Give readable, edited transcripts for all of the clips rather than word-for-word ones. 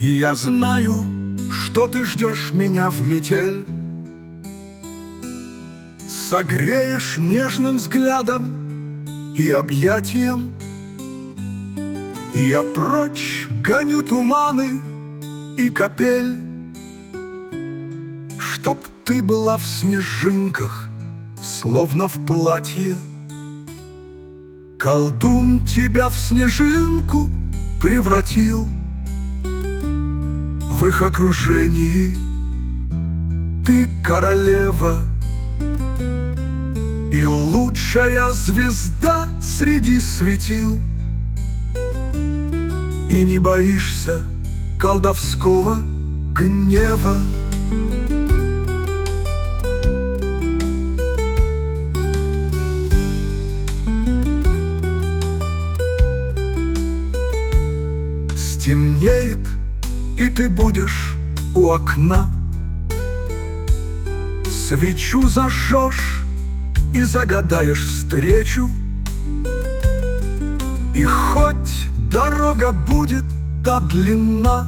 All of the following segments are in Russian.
И я знаю, что ты ждешь меня в метель. Согреешь нежным взглядом и объятием, и я прочь гоню туманы и капель, чтоб ты была в снежинках, словно в платье. Колдун тебя в снежинку превратил. В их окружении ты королева и лучшая звезда среди светил. И не боишься колдовского гнева. Стемнеет, и ты будешь у окна. Свечу зажжешь и загадаешь встречу. И хоть дорога будет та длинна,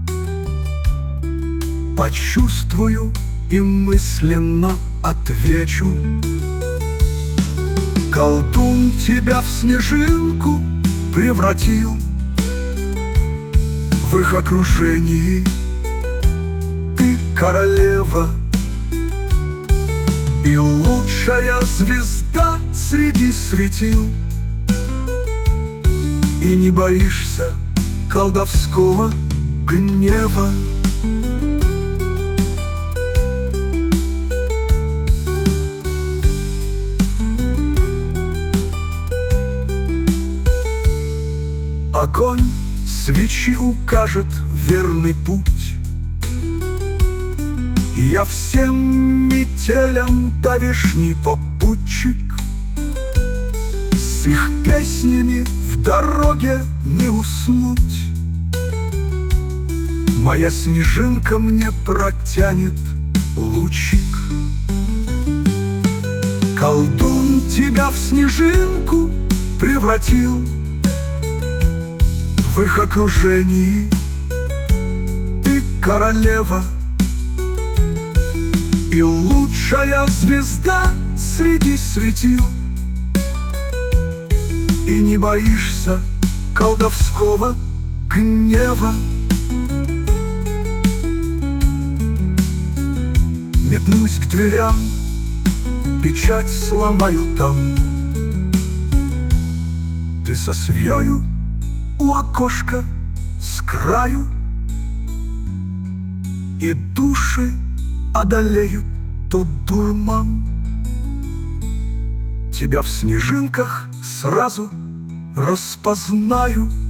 почувствую и мысленно отвечу. Колдун тебя в снежинку превратил. В их окружении ты королева и лучшая звезда среди светил. И не боишься колдовского гнева. Огонь свечи укажет верный путь. И я всем метелям давишний попутчик. С их песнями в дороге не уснуть. Моя снежинка мне протянет лучик. Колдун тебя в снежинку превратил. В их окружении ты королева и лучшая звезда среди светил. И не боишься колдовского гнева. Метнусь к дверям, печать сломаю там. Ты со свеёю у окошка с краю, и души одолеют тот дурман. Тебя в снежинках сразу распознаю.